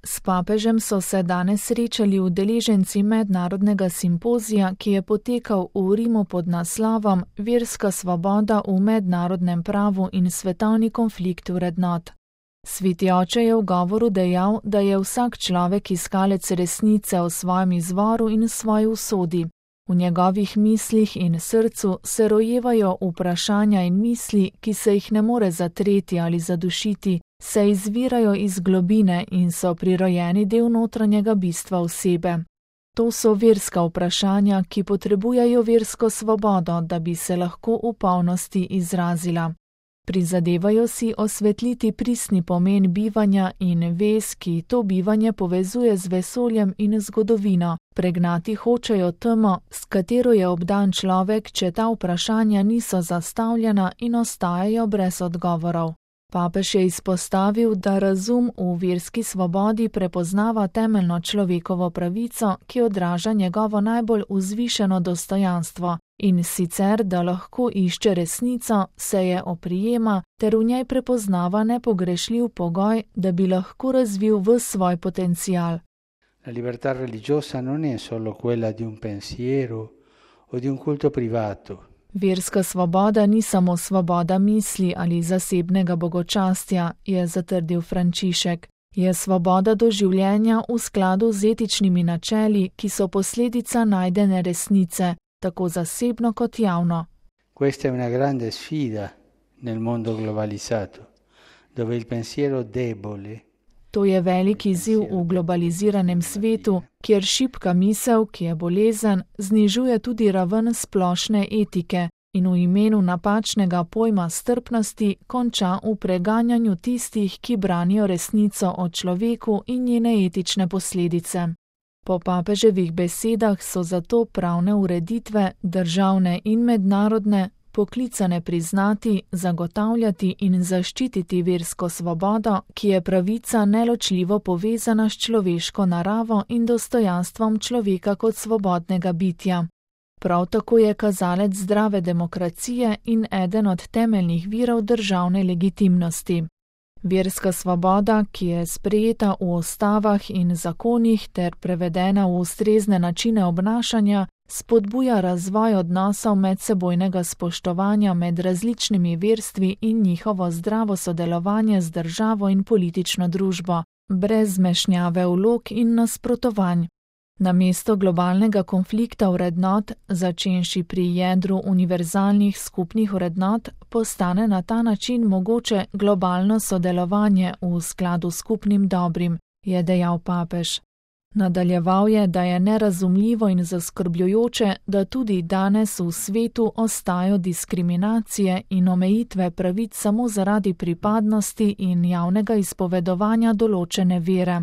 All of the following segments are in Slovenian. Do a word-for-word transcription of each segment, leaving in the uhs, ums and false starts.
S papežem so se danes srečali udeleženci mednarodnega simpozija, ki je potekal v Rimu pod naslovom Verska svoboda v mednarodnem pravu in svetovni konflikt vrednot. Sveti oče je v govoru dejal, da je vsak človek iskalec resnice v svojem izvoru in svoji usodi. V njegovih mislih in srcu se rojevajo vprašanja in misli, ki se jih ne more zatreti ali zadušiti, se izvirajo iz globine in so prirojeni del notranjega bistva osebe. To so verska vprašanja, ki potrebujejo versko svobodo, da bi se lahko v polnosti izrazila. Prizadevajo si osvetliti pristni pomen bivanja in vez, ki to bivanje povezuje z vesoljem in zgodovino. Pregnati hočejo temo, s katero je obdan človek, če ta vprašanja niso zastavljena in ostajajo brez odgovorov. Papež je izpostavil, da razum v verski svobodi prepoznava temeljno človekovo pravico, ki odraža njegovo najbolj vzvišeno dostojanstvo, in sicer, da lahko išče resnico, se je oprijema, ter v njej prepoznava nepogrešljiv pogoj, da bi lahko razvil ves svoj potencial. La libertà religiosa non è solo quella di un pensiero o di un culto privato. Verska svoboda ni samo svoboda misli ali zasebnega bogočastja, je zatrdil Frančišek. Je svoboda do življenja v skladu z etičnimi načeli, ki so posledica najdene resnice, tako zasebno kot javno. Questa è una grande sfida nel mondo globalizzato, dove il pensiero debole. To je velik izziv v globaliziranem svetu, kjer šibka misel, ki je bolezen, znižuje tudi raven splošne etike in v imenu napačnega pojma strpnosti konča v preganjanju tistih, ki branijo resnico o človeku in njene etične posledice. Po papeževih besedah so zato pravne ureditve, državne in mednarodne, poklicane priznati, zagotavljati in zaščititi versko svobodo, ki je pravica neločljivo povezana s človeško naravo in dostojanstvom človeka kot svobodnega bitja. Prav tako je kazalec zdrave demokracije in eden od temeljnih virov državne legitimnosti. Verska svoboda, ki je sprejeta v ustavah in zakonih ter prevedena v ustrezne načine obnašanja, spodbuja razvoj odnosov medsebojnega spoštovanja med različnimi verstvi in njihovo zdravo sodelovanje z državo in politično družbo, brez zmešnjave vlog in nasprotovanj. Namesto globalnega konflikta vrednot, začenši pri jedru univerzalnih skupnih vrednot, postane na ta način mogoče globalno sodelovanje v skladu s skupnim dobrim, je dejal papež. Nadaljeval je, da je nerazumljivo in zaskrbljujoče, da tudi danes v svetu ostajajo diskriminacije in omejitve pravic samo zaradi pripadnosti in javnega izpovedovanja določene vere.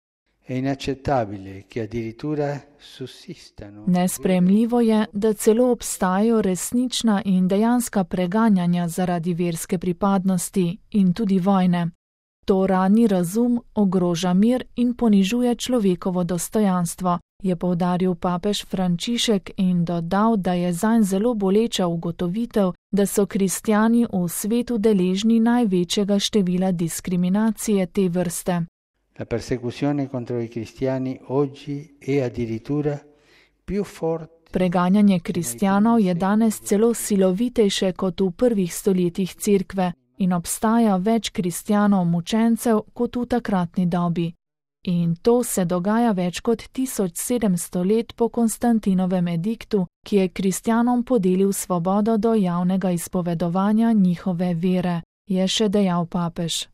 Nesprejemljivo je, da celo obstajajo resnična in dejanska preganjanja zaradi verske pripadnosti in tudi vojne. To rani razum, ogroža mir in ponižuje človekovo dostojanstvo, je poudaril papež Frančišek in dodal, da je zanj zelo boleča ugotovitev, da so kristjani v svetu deležni največjega števila diskriminacije te vrste. La persecuzione contro i cristiani oggi è addirittura più forte. Preganjanje kristjanov je danes celo silovitejše kot v prvih stoletjih cerkve in obstaja več kristjanov mučencev kot v takratni dobi. In to se dogaja več kot tisoč sedemsto let po Konstantinovem ediktu, ki je kristjanom podelil svobodo do javnega izpovedovanja njihove vere, je še dejal papež.